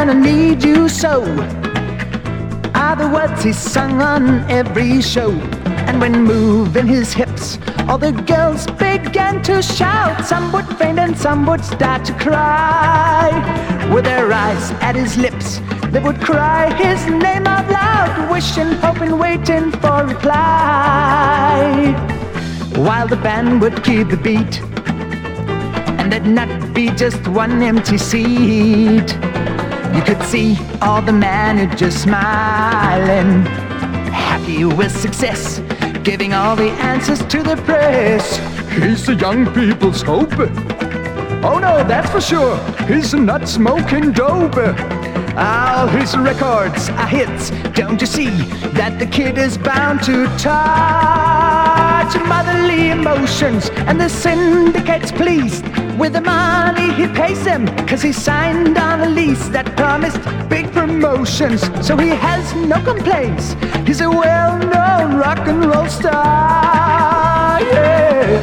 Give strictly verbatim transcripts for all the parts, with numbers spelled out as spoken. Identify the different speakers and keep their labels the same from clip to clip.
Speaker 1: and I need you so are the words he sung on every show. And when moving his hips, all the girls began to shout. Some would faint and some would start to cry. With their eyes at his lips, they would cry his name out loud, wishing, hoping, waiting for a reply. While the band would keep the beat, and there'd not be just one empty seat. You could see all the managers smiling, happy with success, giving all the answers to the press.
Speaker 2: He's the young people's hope. Oh no, that's for sure. He's not smoking dope.
Speaker 1: All his records are hits. Don't you see that the kid is bound to touch motherly emotions? And the syndicate's pleased with the money he pays them, 'cause he signed on a lease that promised big promotions. So he has no complaints. He's a well-known rock and roll star, yeah.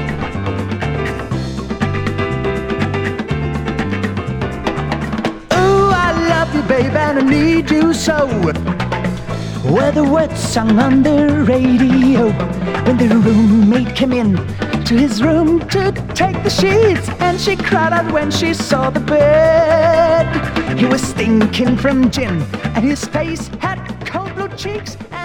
Speaker 1: Ooh, I love you, babe, and I need you so were the words sung on the radio when the roommate came in to his room to take the sheets, and she cried out when she saw the bed. He was stinking from gin, and his face had cold blue cheeks.